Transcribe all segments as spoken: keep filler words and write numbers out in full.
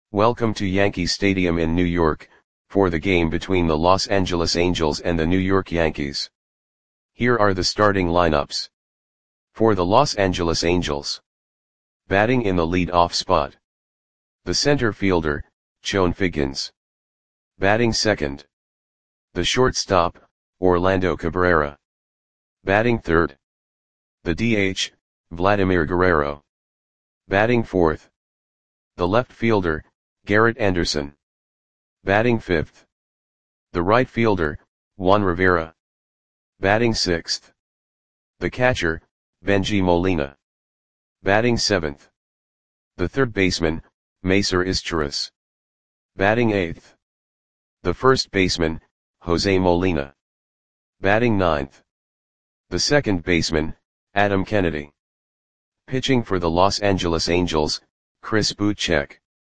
Welcome to Yankee Stadium in New York, for the game between the Los Angeles Angels and the New York Yankees. Here are the starting lineups. For the Los Angeles Angels. Batting in the lead-off spot. The center fielder, Chone Figgins. Batting second. The shortstop, Orlando Cabrera. Batting third. The D H, Vladimir Guerrero. Batting fourth. The left fielder, Garrett Anderson. Batting fifth. The right fielder, Juan Rivera. Batting sixth. The catcher, Bengie Molina. Batting seventh. The third baseman, Macer Izturis. Batting eighth. The first baseman, Jose Molina. Batting ninth. The second baseman, Adam Kennedy. Pitching for the Los Angeles Angels, Chris Butchek.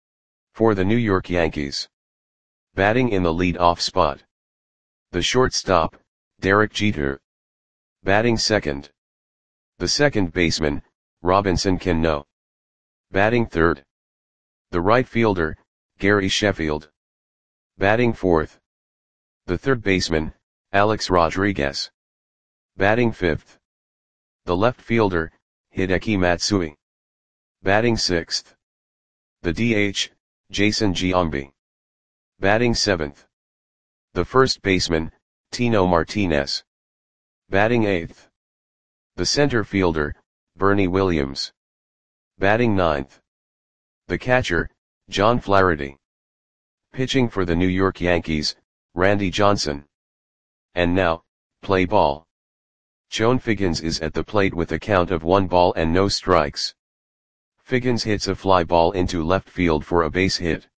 For the New York Yankees. Batting in the lead-off spot. The shortstop, Derek Jeter. Batting second. The second baseman, Robinson Cano. Batting third. The right fielder, Gary Sheffield. Batting fourth. The third baseman, Alex Rodriguez. Batting fifth. The left fielder, Hideki Matsui. Batting sixth. The D H, Jason Giambi. Batting seventh. The first baseman, Tino Martinez. Batting eighth. The center fielder, Bernie Williams. Batting ninth. The catcher, John Flaherty. Pitching for the New York Yankees, Randy Johnson. And now, play ball. Chone Figgins is at the plate with a count of one ball and no strikes. Figgins hits a fly ball into left field for a base hit.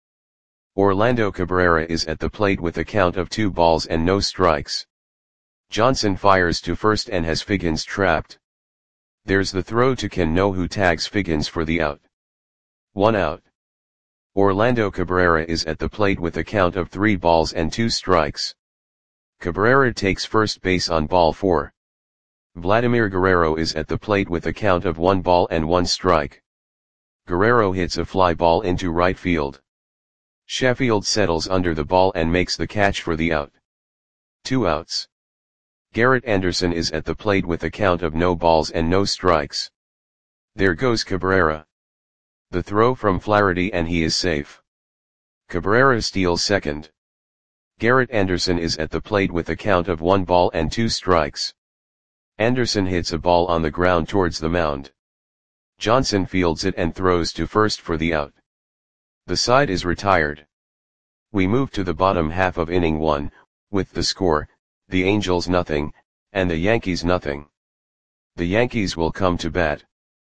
Orlando Cabrera is at the plate with a count of two balls and no strikes. Johnson fires to first and has Figgins trapped. There's the throw to Cano, who tags Figgins for the out. One out. Orlando Cabrera is at the plate with a count of three balls and two strikes. Cabrera takes first base on ball four. Vladimir Guerrero is at the plate with a count of one ball and one strike. Guerrero hits a fly ball into right field. Sheffield settles under the ball and makes the catch for the out. Two outs. Garrett Anderson is at the plate with a count of no balls and no strikes. There goes Cabrera. The throw from Flaherty and he is safe. Cabrera steals second. Garrett Anderson is at the plate with a count of one ball and two strikes. Anderson hits a ball on the ground towards the mound. Johnson fields it and throws to first for the out. The side is retired. We move to the bottom half of inning one, with the score, the Angels nothing, and the Yankees nothing. The Yankees will come to bat.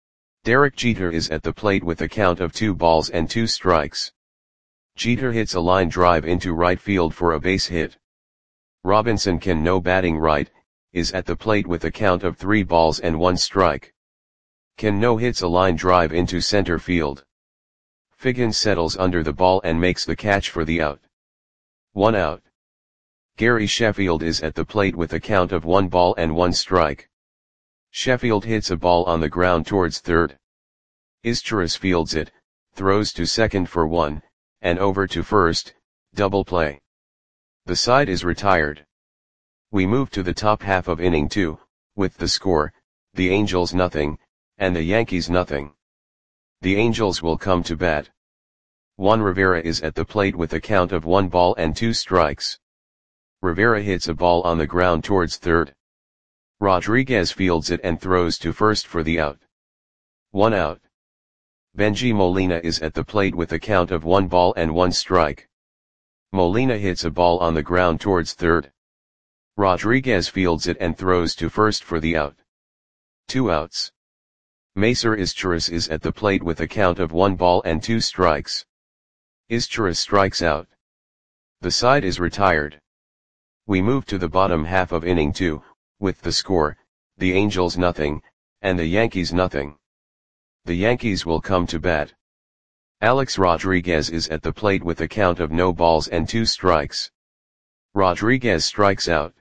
Derek Jeter is at the plate with a count of two balls and two strikes. Jeter hits a line drive into right field for a base hit. Robinson Cano, batting right, is at the plate with a count of three balls and one strike. Cano hits a line drive into center field. Figgins settles under the ball and makes the catch for the out. One out. Gary Sheffield is at the plate with a count of one ball and one strike. Sheffield hits a ball on the ground towards third. Izturis fields it, throws to second for one, and over to first, double play. The side is retired. We move to the top half of inning two, with the score, the Angels nothing, and the Yankees nothing. The Angels will come to bat. Juan Rivera is at the plate with a count of one ball and two strikes. Rivera hits a ball on the ground towards third. Rodriguez fields it and throws to first for the out. One out. Bengie Molina is at the plate with a count of one ball and one strike. Molina hits a ball on the ground towards third. Rodriguez fields it and throws to first for the out. Two outs. Macer Izturis is at the plate with a count of one ball and two strikes. Izturis strikes out. The side is retired. We move to the bottom half of inning two, with the score, the Angels nothing, and the Yankees nothing. The Yankees will come to bat. Alex Rodriguez is at the plate with a count of no balls and two strikes. Rodriguez strikes out.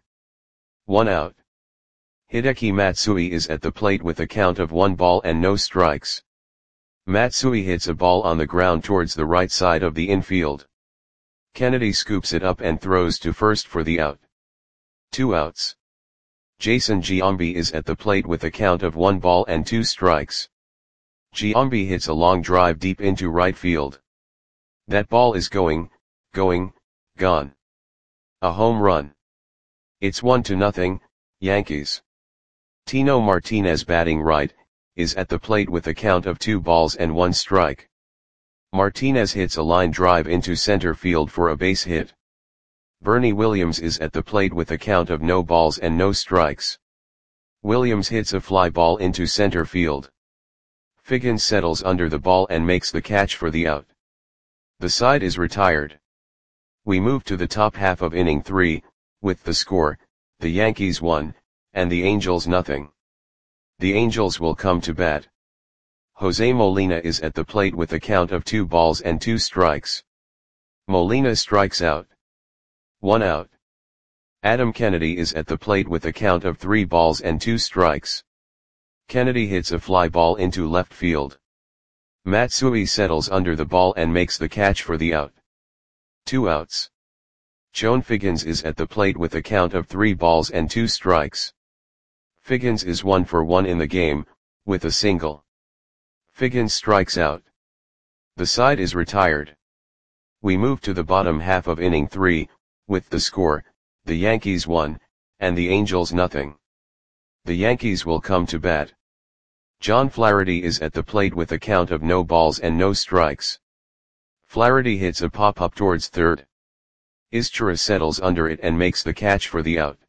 One out. Hideki Matsui is at the plate with a count of one ball and no strikes. Matsui hits a ball on the ground towards the right side of the infield. Kennedy scoops it up and throws to first for the out. Two outs. Jason Giambi is at the plate with a count of one ball and two strikes. Giambi hits a long drive deep into right field. That ball is going, going, gone. A home run. It's one to nothing, Yankees. Tino Martinez, batting right, is at the plate with a count of two balls and one strike. Martinez hits a line drive into center field for a base hit. Bernie Williams is at the plate with a count of no balls and no strikes. Williams hits a fly ball into center field. Figgins settles under the ball and makes the catch for the out. The side is retired. We move to the top half of inning three, with the score, the Yankees one, and the Angels nothing. The Angels will come to bat. Jose Molina is at the plate with a count of two balls and two strikes. Molina strikes out. One out. Adam Kennedy is at the plate with a count of three balls and two strikes. Kennedy hits a fly ball into left field. Matsui settles under the ball and makes the catch for the out. Two outs. Chone Figgins is at the plate with a count of three balls and two strikes. Figgins is one for one in the game, with a single. Figgins strikes out. The side is retired. We move to the bottom half of inning three, with the score, the Yankees one, and the Angels nothing. The Yankees will come to bat. John Flaherty is at the plate with a count of no balls and no strikes. Flaherty hits a pop-up towards third. Izchira settles under it and makes the catch for the out.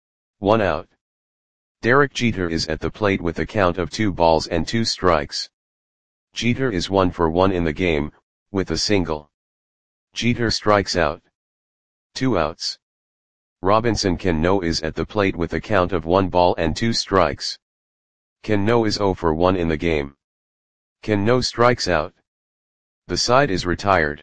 One out. Derek Jeter is at the plate with a count of two balls and two strikes. Jeter is one for one in the game, with a single. Jeter strikes out. Two outs. Robinson Cano is at the plate with a count of one ball and two strikes. Cano is zero for one in the game. Cano strikes out. The side is retired.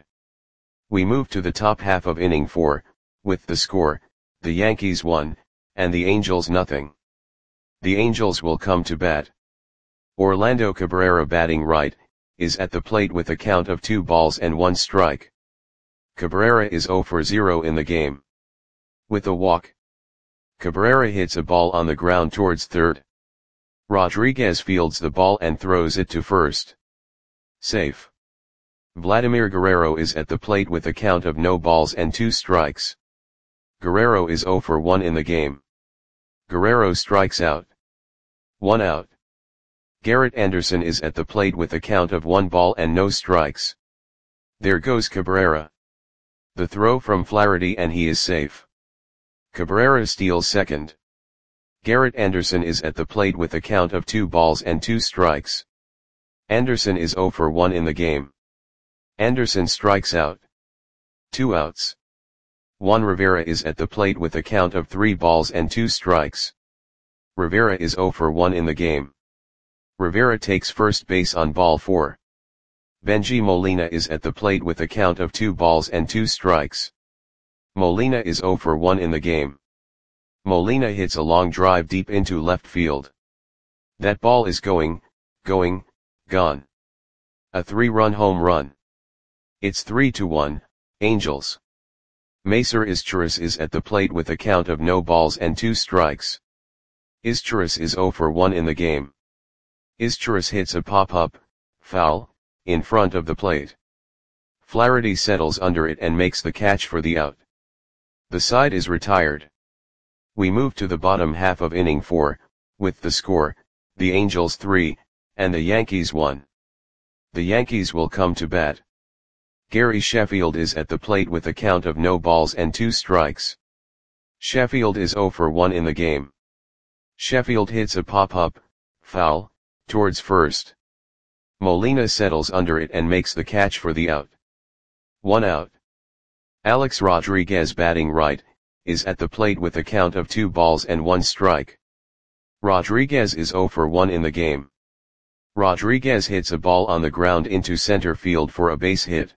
We move to the top half of inning four, with the score, the Yankees one, and the Angels nothing. The Angels will come to bat. Orlando Cabrera, batting right, is at the plate with a count of two balls and one strike. Cabrera is zero for zero in the game. With a walk. Cabrera hits a ball on the ground towards third. Rodriguez fields the ball and throws it to first. Safe. Vladimir Guerrero is at the plate with a count of no balls and two strikes. Guerrero is zero for one in the game. Guerrero strikes out. One out. Garrett Anderson is at the plate with a count of one ball and no strikes. There goes Cabrera. The throw from Flaherty and he is safe. Cabrera steals second. Garrett Anderson is at the plate with a count of two balls and two strikes. Anderson is zero for one in the game. Anderson strikes out. Two outs. Juan Rivera is at the plate with a count of three balls and two strikes. Rivera is zero for one in the game. Rivera takes first base on ball four. Benji Molina is at the plate with a count of two balls and two strikes. Molina is zero for one in the game. Molina hits a long drive deep into left field. That ball is going, going, gone. A three-run home run. It's three to one, Angels. Macer Izturis is at the plate with a count of no balls and two strikes. Izturis is zero for one in the game. Izturis hits a pop-up, foul, in front of the plate. Flaherty settles under it and makes the catch for the out. The side is retired. We move to the bottom half of inning four, with the score, the Angels three, and the Yankees one. The Yankees will come to bat. Gary Sheffield is at the plate with a count of no balls and two strikes. Sheffield is zero for one in the game. Sheffield hits a pop-up, foul, towards first. Molina settles under it and makes the catch for the out. One out. Alex Rodriguez, batting right, is at the plate with a count of two balls and one strike. Rodriguez is zero for one in the game. Rodriguez hits a ball on the ground into center field for a base hit.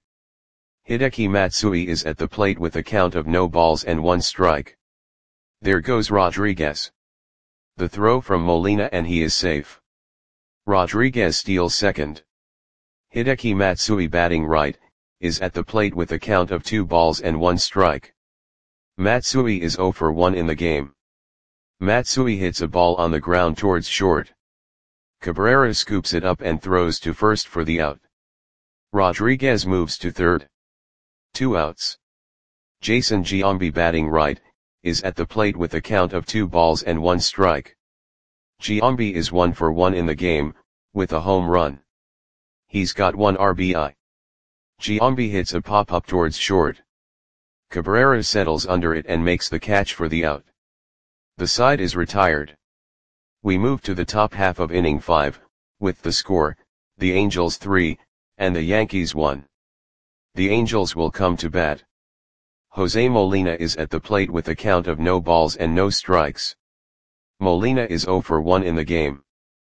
Hideki Matsui is at the plate with a count of no balls and one strike. There goes Rodriguez. The throw from Molina and he is safe. Rodriguez steals second. Hideki Matsui, batting right, is at the plate with a count of two balls and one strike. Matsui is zero for one in the game. Matsui hits a ball on the ground towards short. Cabrera scoops it up and throws to first for the out. Rodriguez moves to third. Two outs. Jason Giambi, batting right, is at the plate with a count of two balls and one strike. Giambi is one for one in the game, with a home run. He's got one R B I. Giambi hits a pop-up towards short. Cabrera settles under it and makes the catch for the out. The side is retired. We move to the top half of inning five, with the score, the Angels three, and the Yankees one. The Angels will come to bat. Jose Molina is at the plate with a count of no balls and no strikes. Molina is zero for one in the game.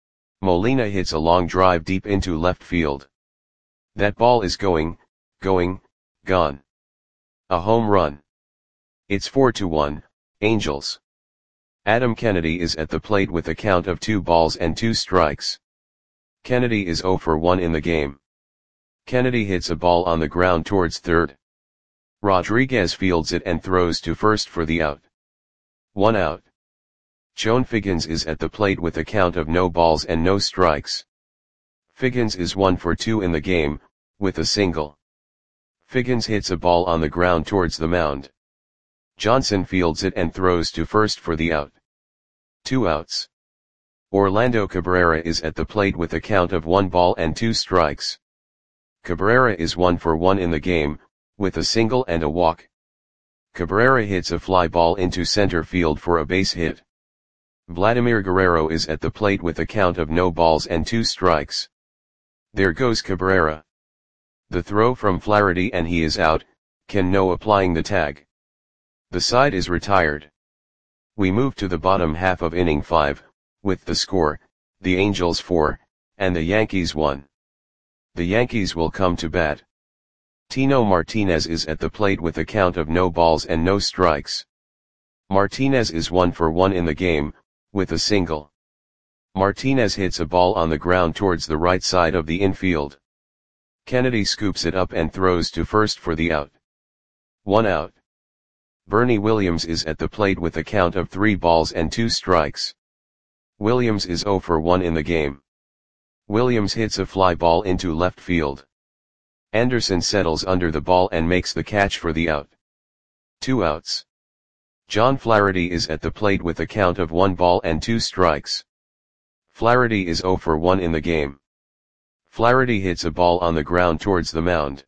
Molina hits a long drive deep into left field. That ball is going, going, gone. A home run. It's four to one, Angels. Adam Kennedy is at the plate with a count of two balls and two strikes. Kennedy is zero for one in the game. Kennedy hits a ball on the ground towards third. Rodriguez fields it and throws to first for the out. One out. Joan Figgins is at the plate with a count of no balls and no strikes. Figgins is one for two in the game, with a single. Figgins hits a ball on the ground towards the mound. Johnson fields it and throws to first for the out. Two outs. Orlando Cabrera is at the plate with a count of one ball and two strikes. Cabrera is one for one in the game, with a single and a walk. Cabrera hits a fly ball into center field for a base hit. Vladimir Guerrero is at the plate with a count of no balls and two strikes. There goes Cabrera. The throw from Flaherty and he is out, Cano applying the tag. The side is retired. We move to the bottom half of inning five, with the score, the Angels four, and the Yankees one. The Yankees will come to bat. Tino Martinez is at the plate with a count of no balls and no strikes. Martinez is one for one in the game, with a single. Martinez hits a ball on the ground towards the right side of the infield. Kennedy scoops it up and throws to first for the out. One out. Bernie Williams is at the plate with a count of three balls and two strikes. Williams is zero for one in the game. Williams hits a fly ball into left field. Anderson settles under the ball and makes the catch for the out. Two outs. John Flaherty is at the plate with a count of one ball and two strikes. Flaherty is zero for one in the game. Flaherty hits a ball on the ground towards the mound.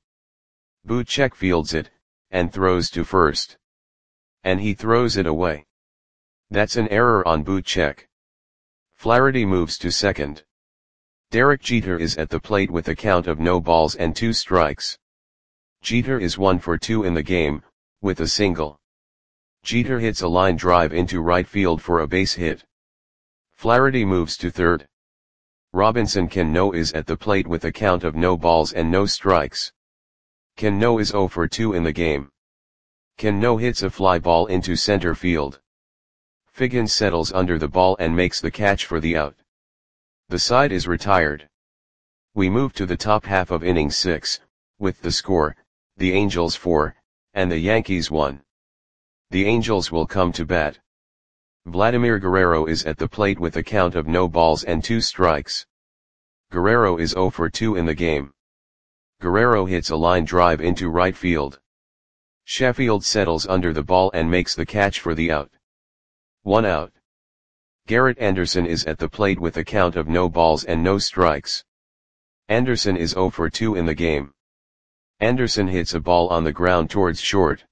Buchek fields it, and throws to first. And he throws it away. That's an error on Buchek. Flaherty moves to second. Derek Jeter is at the plate with a count of no balls and two strikes. Jeter is one for two in the game, with a single. Jeter hits a line drive into right field for a base hit. Flaherty moves to third. Robinson Cano is at the plate with a count of no balls and no strikes. Cano is zero for two in the game. Cano hits a fly ball into center field. Figgins settles under the ball and makes the catch for the out. The side is retired. We move to the top half of inning six, with the score, the Angels four, and the Yankees one. The Angels will come to bat. Vladimir Guerrero is at the plate with a count of no balls and two strikes. Guerrero is zero for two in the game. Guerrero hits a line drive into right field. Sheffield settles under the ball and makes the catch for the out. One out. Garrett Anderson is at the plate with a count of no balls and no strikes. Anderson is zero for two in the game. Anderson hits a ball on the ground towards short.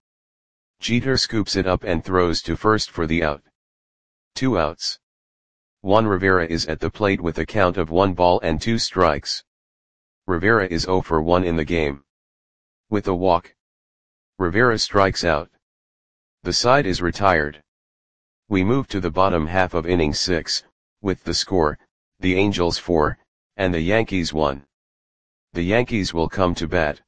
Jeter scoops it up and throws to first for the out. Two outs. Juan Rivera is at the plate with a count of one ball and two strikes. Rivera is zero for one in the game. With a walk. Rivera strikes out. The side is retired. We move to the bottom half of inning six, with the score, the Angels four, and the Yankees one. The Yankees will come to bat.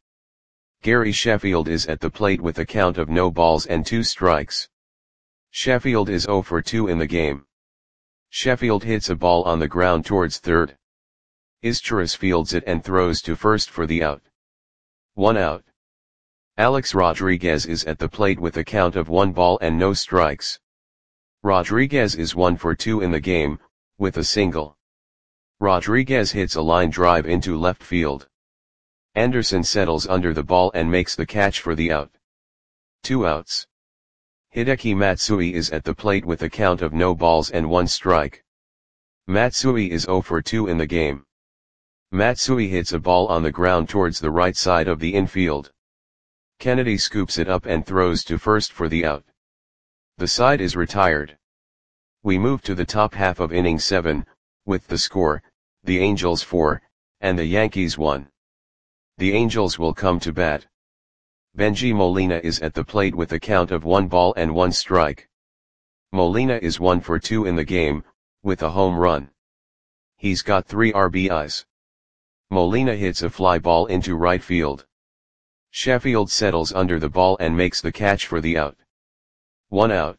Gary Sheffield is at the plate with a count of no balls and two strikes. Sheffield is zero for two in the game. Sheffield hits a ball on the ground towards third. Izturis fields it and throws to first for the out. One out. Alex Rodriguez is at the plate with a count of one ball and no strikes. Rodriguez is one for two in the game, with a single. Rodriguez hits a line drive into left field. Anderson settles under the ball and makes the catch for the out. Two outs. Hideki Matsui is at the plate with a count of no balls and one strike. Matsui is zero for two in the game. Matsui hits a ball on the ground towards the right side of the infield. Kennedy scoops it up and throws to first for the out. The side is retired. We move to the top half of inning seven, with the score, the Angels four, and the Yankees one. The Angels will come to bat. Benji Molina is at the plate with a count of one ball and one strike. Molina is one for two in the game, with a home run. He's got three R B Is. Molina hits a fly ball into right field. Sheffield settles under the ball and makes the catch for the out. One out.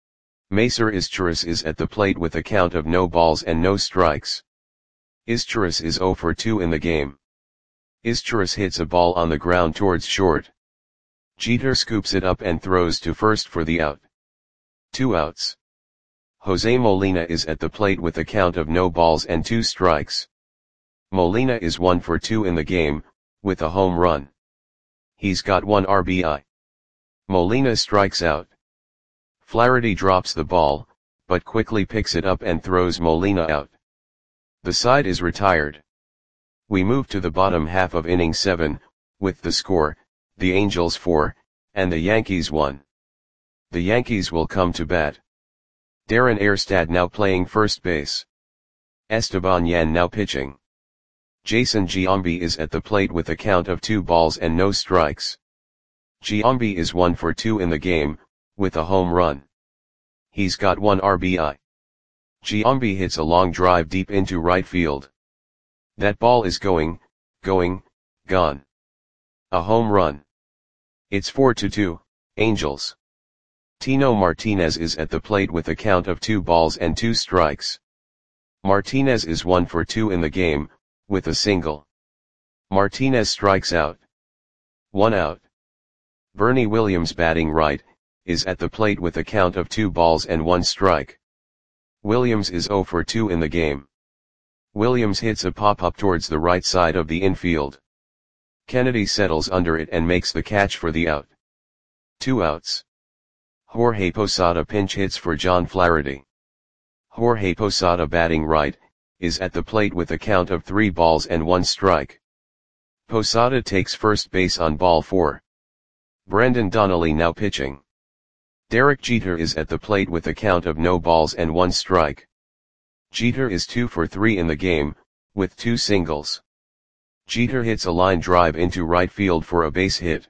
Macer Izturis is at the plate with a count of no balls and no strikes. Izturis is zero for two in the game. Izturis hits a ball on the ground towards short. Jeter scoops it up and throws to first for the out. Two outs. Jose Molina is at the plate with a count of no balls and two strikes. Molina is one for two in the game, with a home run. He's got one R B I. Molina strikes out. Flaherty drops the ball, but quickly picks it up and throws Molina out. The side is retired. We move to the bottom half of inning seven, with the score, the Angels four, and the Yankees one. The Yankees will come to bat. Darren Erstad now playing first base. Esteban Yan now pitching. Jason Giambi is at the plate with a count of two balls and no strikes. Giambi is one for two in the game, with a home run. He's got one R B I. Giambi hits a long drive deep into right field. That ball is going, going, gone. A home run. It's four to two, Angels. Tino Martinez is at the plate with a count of two balls and two strikes. Martinez is one for two in the game, with a single. Martinez strikes out. One out. Bernie Williams batting right, is at the plate with a count of two balls and one strike. Williams is zero for two in the game. Williams hits a pop-up towards the right side of the infield. Kennedy settles under it and makes the catch for the out. Two outs. Jorge Posada pinch hits for John Flaherty. Jorge Posada batting right, is at the plate with a count of three balls and one strike. Posada takes first base on ball four. Brendan Donnelly now pitching. Derek Jeter is at the plate with a count of no balls and one strike. Jeter is two for three in the game, with two singles. Jeter hits a line drive into right field for a base hit.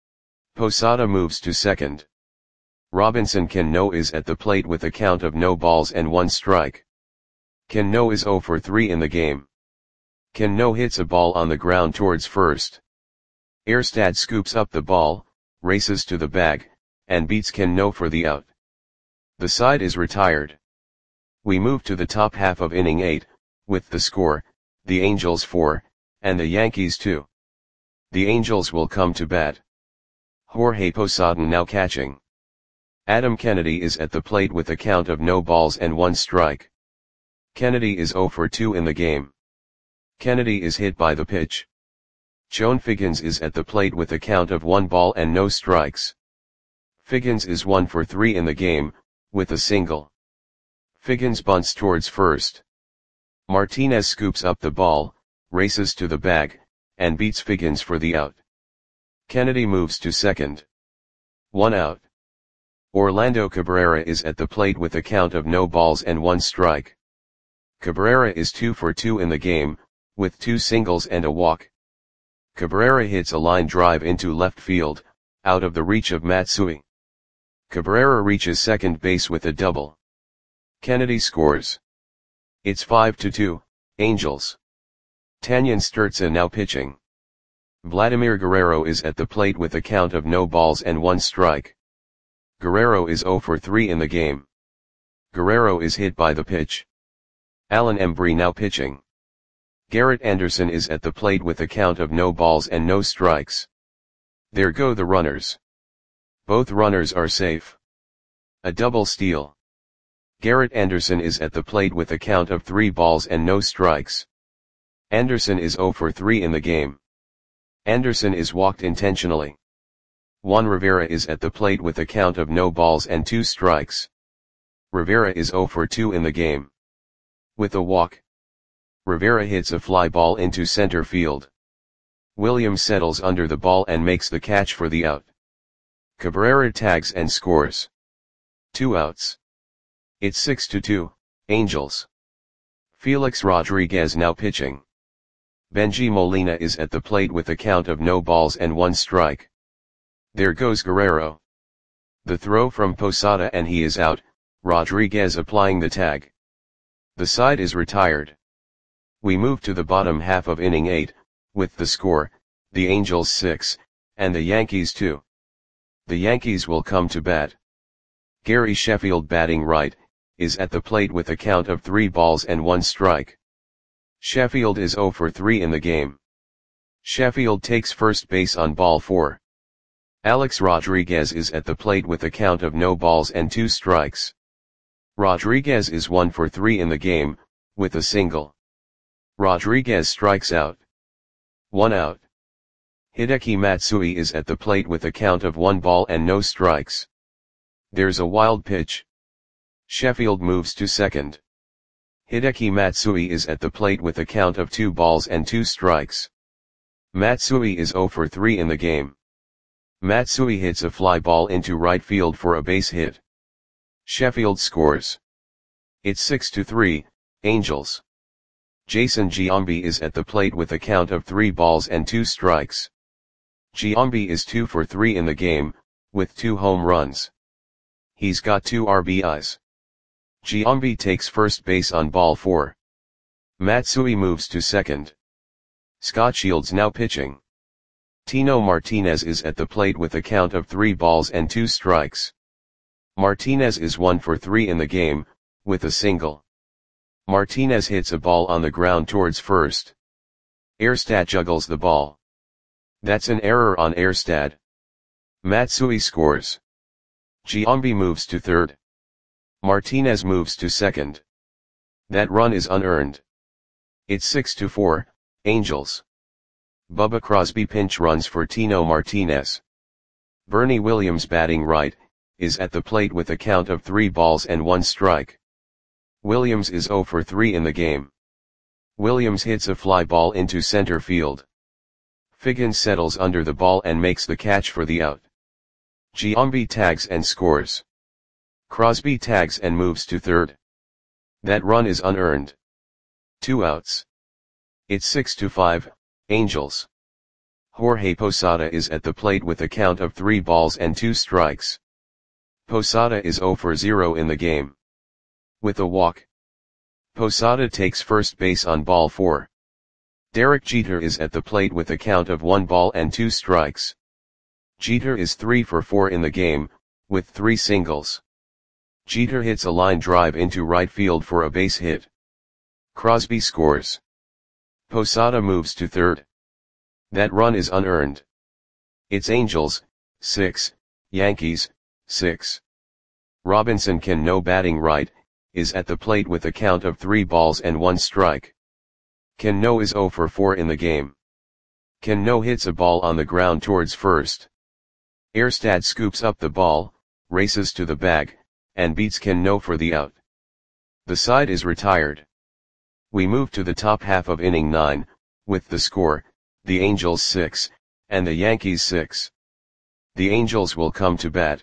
Posada moves to second. Robinson Cano is at the plate with a count of no balls and one strike. Cano is zero for three in the game. Cano hits a ball on the ground towards first. Erstad scoops up the ball, races to the bag, and beats Cano for the out. The side is retired. We move to the top half of inning eight, with the score, the Angels four, and the Yankees two. The Angels will come to bat. Jorge Posada now catching. Adam Kennedy is at the plate with a count of no balls and one strike. Kennedy is zero for two in the game. Kennedy is hit by the pitch. Joan Figgins is at the plate with a count of one ball and no strikes. Figgins is one for three in the game, with a single. Figgins bunts towards first. Martinez scoops up the ball, races to the bag, and beats Figgins for the out. Kennedy moves to second. One out. Orlando Cabrera is at the plate with a count of no balls and one strike. Cabrera is two for two in the game, with two singles and a walk. Cabrera hits a line drive into left field, out of the reach of Matsui. Cabrera reaches second base with a double. Kennedy scores. It's five to two, Angels. Tanyan Sturza now pitching. Vladimir Guerrero is at the plate with a count of no balls and one strike. Guerrero is zero for three in the game. Guerrero is hit by the pitch. Alan Embry now pitching. Garrett Anderson is at the plate with a count of no balls and no strikes. There go the runners. Both runners are safe. A double steal. Garrett Anderson is at the plate with a count of three balls and no strikes. Anderson is zero for three in the game. Anderson is walked intentionally. Juan Rivera is at the plate with a count of no balls and two strikes. Rivera is zero for two in the game. With a walk, Rivera hits a fly ball into center field. Williams settles under the ball and makes the catch for the out. Cabrera tags and scores. Two outs. It's six to two, Angels. Felix Rodriguez now pitching. Bengie Molina is at the plate with a count of no balls and one strike. There goes Guerrero. The throw from Posada and he is out, Rodriguez applying the tag. The side is retired. We move to the bottom half of inning eight, with the score, the Angels six, and the Yankees two. The Yankees will come to bat. Gary Sheffield batting right, is at the plate with a count of three balls and one strike. Sheffield is zero for three in the game. Sheffield takes first base on ball four. Alex Rodriguez is at the plate with a count of no balls and two strikes. Rodriguez is one for three in the game, with a single. Rodriguez strikes out. One out. Hideki Matsui is at the plate with a count of one ball and no strikes. There's a wild pitch. Sheffield moves to second. Hideki Matsui is at the plate with a count of two balls and two strikes. Matsui is zero for three in the game. Matsui hits a fly ball into right field for a base hit. Sheffield scores. It's six to three, Angels. Jason Giambi is at the plate with a count of three balls and two strikes. Giambi is two for three in the game, with two home runs. He's got two R B Is. Giambi takes first base on ball four. Matsui moves to second. Scott Shields now pitching. Tino Martinez is at the plate with a count of three balls and two strikes. Martinez is one for three in the game, with a single. Martinez hits a ball on the ground towards first. Erstad juggles the ball. That's an error on Erstad. Matsui scores. Giambi moves to third. Martinez moves to second. That run is unearned. It's six to four, Angels. Bubba Crosby pinch runs for Tino Martinez. Bernie Williams batting right, is at the plate with a count of three balls and one strike. Williams is zero for three in the game. Williams hits a fly ball into center field. Figgins settles under the ball and makes the catch for the out. Giambi tags and scores. Crosby tags and moves to third. That run is unearned. Two outs. It's six to five, Angels. Jorge Posada is at the plate with a count of three balls and two strikes. Posada is zero for zero in the game. With a walk, Posada takes first base on ball four. Derek Jeter is at the plate with a count of one ball and two strikes. Jeter is three for four in the game, with three singles. Jeter hits a line drive into right field for a base hit. Crosby scores. Posada moves to third. That run is unearned. It's Angels, six, Yankees, six. Robinson Cano batting right, is at the plate with a count of three balls and one strike. Cano is zero for four in the game. Cano hits a ball on the ground towards first. Erstad scoops up the ball, races to the bag, and beats Cano for the out. The side is retired. We move to the top half of inning nine, with the score, the Angels six, and the Yankees six. The Angels will come to bat.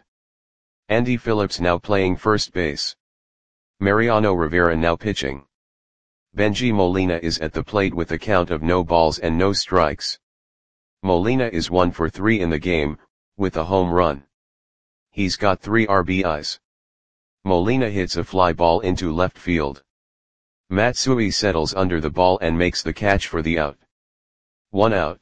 Andy Phillips now playing first base. Mariano Rivera now pitching. Bengie Molina is at the plate with a count of no balls and no strikes. Molina is one for three in the game, with a home run. He's got three R B Is. Molina hits a fly ball into left field. Matsui settles under the ball and makes the catch for the out. One out.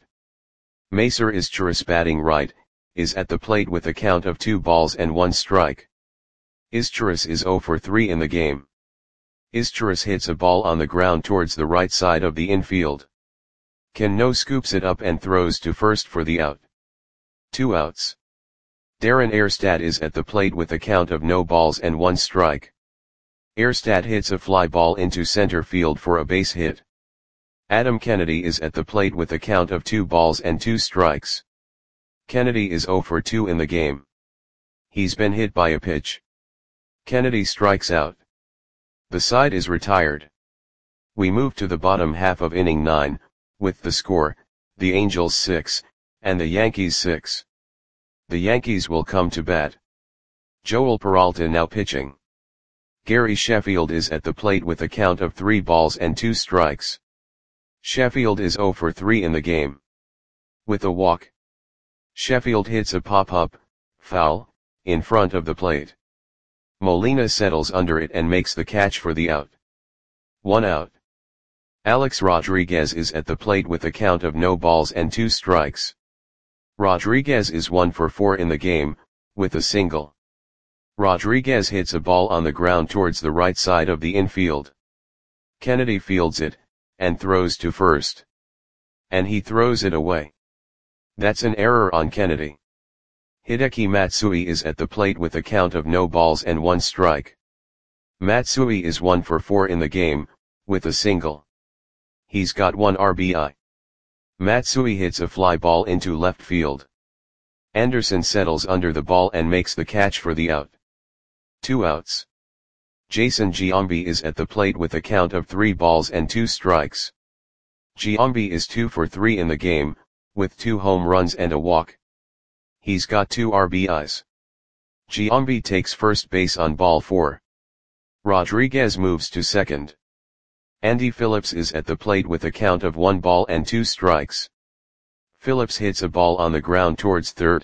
Macer Izturis batting right, is at the plate with a count of two balls and one strike. Izturis is zero for three in the game. Izturis hits a ball on the ground towards the right side of the infield. Cano scoops it up and throws to first for the out. Two outs. Darren Erstad is at the plate with a count of no balls and one strike. Erstad hits a fly ball into center field for a base hit. Adam Kennedy is at the plate with a count of two balls and two strikes. Kennedy is oh for two in the game. He's been hit by a pitch. Kennedy strikes out. The side is retired. We move to the bottom half of inning nine, with the score, the Angels six, and the Yankees six. The Yankees will come to bat. Joel Peralta now pitching. Gary Sheffield is at the plate with a count of three balls and two strikes. Sheffield is oh for three in the game. With a walk. Sheffield hits a pop-up, foul, in front of the plate. Molina settles under it and makes the catch for the out. One out. Alex Rodriguez is at the plate with a count of no balls and two strikes. Rodriguez is one for four in the game, with a single. Rodriguez hits a ball on the ground towards the right side of the infield. Kennedy fields it, and throws to first. And he throws it away. That's an error on Kennedy. Hideki Matsui is at the plate with a count of no balls and one strike. Matsui is one for four in the game, with a single. He's got one R B I. Matsui hits a fly ball into left field. Anderson settles under the ball and makes the catch for the out. Two outs. Jason Giambi is at the plate with a count of three balls and two strikes. Giambi is two for three in the game, with two home runs and a walk. He's got two R B Is. Giambi takes first base on ball four. Rodriguez moves to second. Andy Phillips is at the plate with a count of one ball and two strikes. Phillips hits a ball on the ground towards third.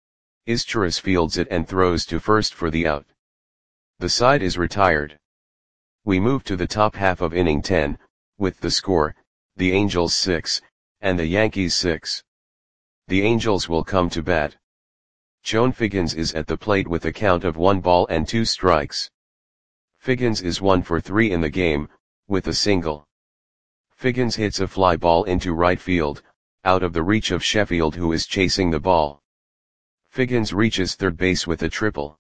Izturis fields it and throws to first for the out. The side is retired. We move to the top half of inning ten, with the score, the Angels six, and the Yankees six. The Angels will come to bat. Joan Figgins is at the plate with a count of one ball and two strikes. Figgins is one for three in the game, with a single. Figgins hits a fly ball into right field, out of the reach of Sheffield who is chasing the ball. Figgins reaches third base with a triple.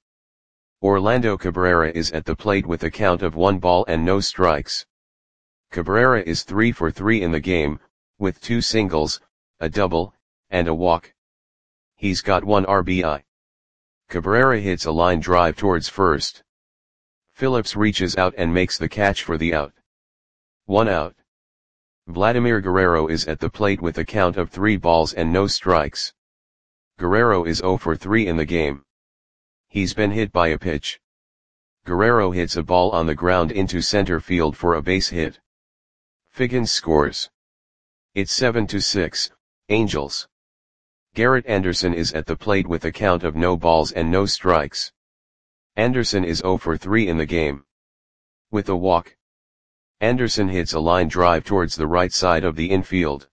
Orlando Cabrera is at the plate with a count of one ball and no strikes. Cabrera is three for three in the game, with two singles, a double, and a walk. He's got one R B I. Cabrera hits a line drive towards first. Phillips reaches out and makes the catch for the out. One out. Vladimir Guerrero is at the plate with a count of three balls and no strikes. Guerrero is oh for three in the game. He's been hit by a pitch. Guerrero hits a ball on the ground into center field for a base hit. Figgins scores. It's seven to six, Angels. Garrett Anderson is at the plate with a count of no balls and no strikes. Anderson is oh for three in the game. With a walk. Anderson hits a line drive towards the right side of the infield.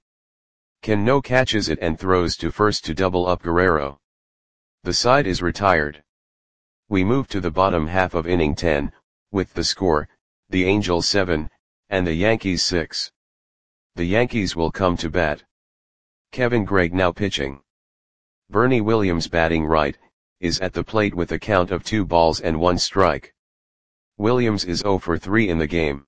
Cano catches it and throws to first to double up Guerrero. The side is retired. We move to the bottom half of inning ten, with the score, the Angels seven, and the Yankees six. The Yankees will come to bat. Kevin Gregg now pitching. Bernie Williams batting right, is at the plate with a count of two balls and one strike. Williams is oh for three in the game.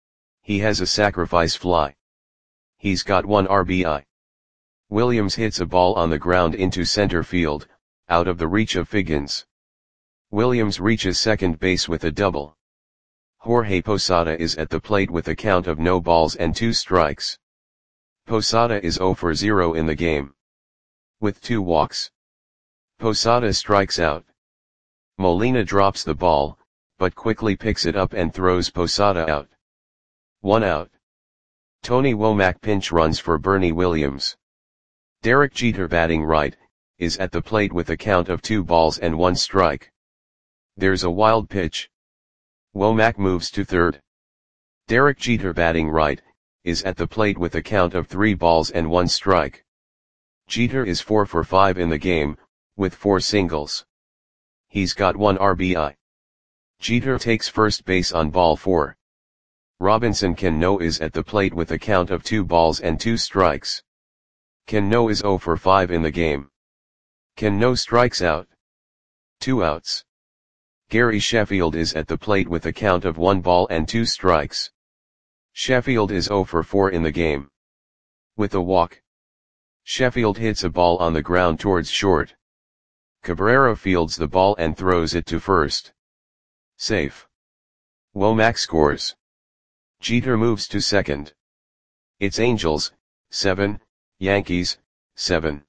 He has a sacrifice fly. He's got one R B I. Williams hits a ball on the ground into center field, out of the reach of Figgins. Williams reaches second base with a double. Jorge Posada is at the plate with a count of no balls and two strikes. Posada is oh for zero in the game. With two walks. Posada strikes out. Molina drops the ball, but quickly picks it up and throws Posada out. One out. Tony Womack pinch runs for Bernie Williams. Derek Jeter batting right, is at the plate with a count of two balls and one strike. There's a wild pitch. Womack moves to third. Derek Jeter batting right, is at the plate with a count of three balls and one strike. Jeter is four for five in the game, with four singles. He's got one R B I. Jeter takes first base on ball four. Robinson Cano is at the plate with a count of two balls and two strikes. Cano is zero for five in the game. Cano strikes out. Two outs. Gary Sheffield is at the plate with a count of one ball and two strikes. Sheffield is zero for four in the game. With a walk. Sheffield hits a ball on the ground towards short. Cabrera fields the ball and throws it to first. Safe. Womack scores. Jeter moves to second. It's Angels, seven, Yankees, seven.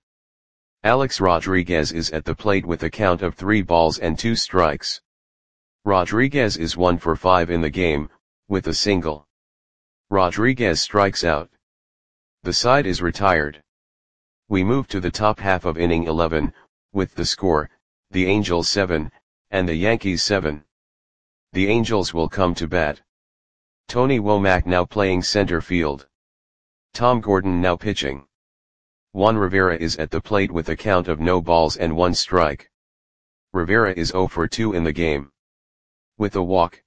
Alex Rodriguez is at the plate with a count of three balls and two strikes. Rodriguez is one for five in the game, with a single. Rodriguez strikes out. The side is retired. We move to the top half of inning eleven, with the score, the Angels seven, and the Yankees seven. The Angels will come to bat. Tony Womack now playing center field. Tom Gordon now pitching. Juan Rivera is at the plate with a count of no balls and one strike. Rivera is zero for two in the game. With a walk.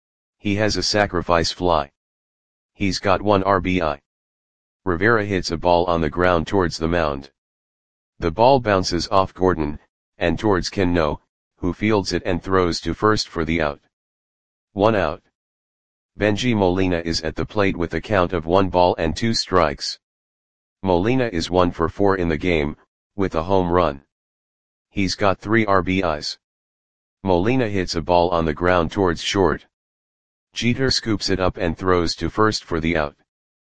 He has a sacrifice fly. He's got one R B I. Rivera hits a ball on the ground towards the mound. The ball bounces off Gordon, and towards Cano, who fields it and throws to first for the out. One out. Bengie Molina is at the plate with a count of one ball and two strikes. Molina is one for four in the game, with a home run. He's got three R B Is. Molina hits a ball on the ground towards short. Jeter scoops it up and throws to first for the out.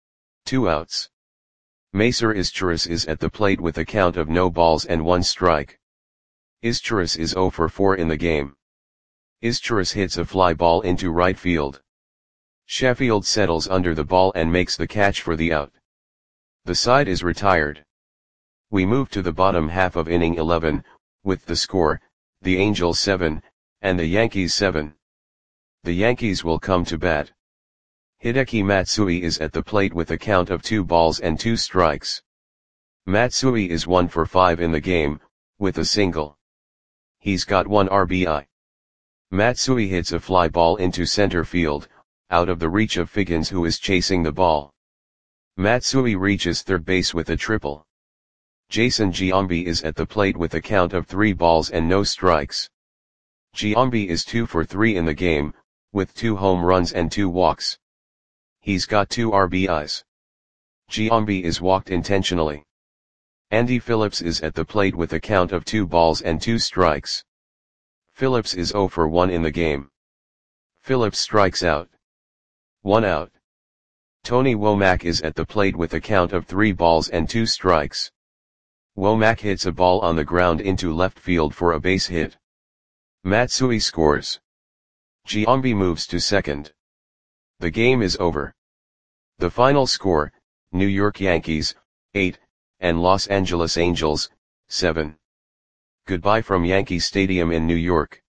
Two outs. Macer Izturis is at the plate with a count of no balls and one strike. Izturis is zero for four in the game. Izturis hits a fly ball into right field. Sheffield settles under the ball and makes the catch for the out. The side is retired. We move to the bottom half of inning eleven, with the score, the Angels seven, and the Yankees seven. The Yankees will come to bat. Hideki Matsui is at the plate with a count of two balls and two strikes. Matsui is one for five in the game, with a single. He's got one R B I. Matsui hits a fly ball into center field, out of the reach of Figgins, who is chasing the ball. Matsui reaches third base with a triple. Jason Giambi is at the plate with a count of three balls and no strikes. Giambi is two for three in the game, with two home runs and two walks. He's got two R B Is. Giambi is walked intentionally. Andy Phillips is at the plate with a count of two balls and two strikes. Phillips is zero for one in the game. Phillips strikes out. One out. Tony Womack is at the plate with a count of three balls and two strikes. Womack hits a ball on the ground into left field for a base hit. Matsui scores. Giambi moves to second. The game is over. The final score, New York Yankees, eight, and Los Angeles Angels, seven. Goodbye from Yankee Stadium in New York.